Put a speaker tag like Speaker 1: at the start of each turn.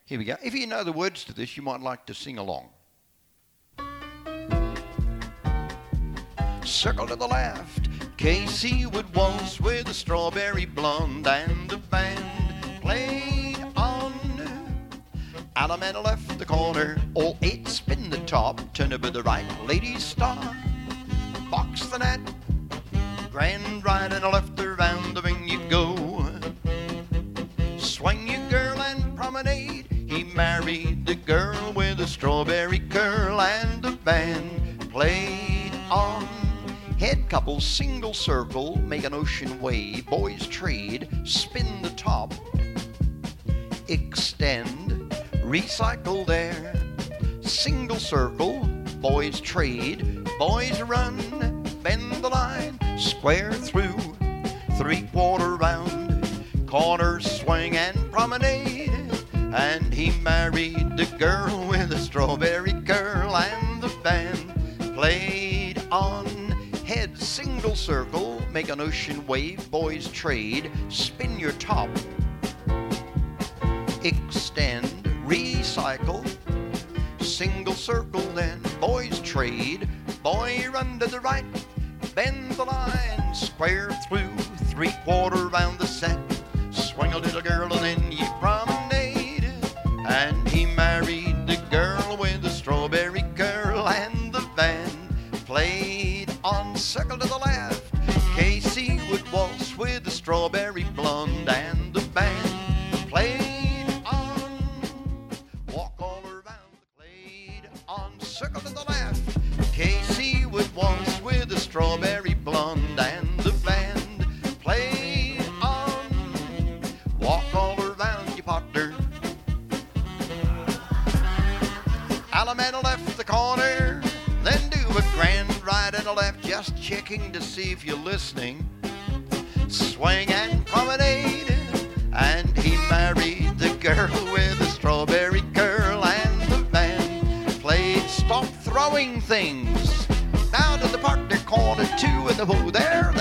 Speaker 1: Here we go. If you know the words to this, you might like to sing along. Circle to the left, Casey would waltz with a strawberry blonde, and the band played on. Allemande left the corner, all eight spin the top, turn over the right, ladies start, box the net, grand right and a left around the ring you go. Swing your girl and promenade. He married the girl with a strawberry curl, and the band played on. Head couple, single circle, make an ocean wave. Boys trade, spin the top, extend, recycle there. Single circle, boys trade, boys run, bend the line, square through, three-quarter round, corner swing and promenade. And he married the girl with a strawberry curl, and the band played on. Head single circle, make an ocean wave, boys trade, spin your top, extend, recycle, single circle then, boys trade, boy run to the right, bend the line, square through, three-quarter round the set, swing a little girl and then you promenade. And he married the girl with the strawberry curl, and the band played on. Circle to the left, Casey would waltz with the strawberry blonde, and the band played on. Walk all around, played on. Circle to the left, Casey would waltz with the strawberry blonde, and the band played on. Walk all around you, partner. Allemande left the corner, then do a grand right and a left, just checking to see if you're listening. Swing and promenade, and he married the girl with the strawberry curl, and the band played stop throwing things. Now to the partner corner, two in the hole there,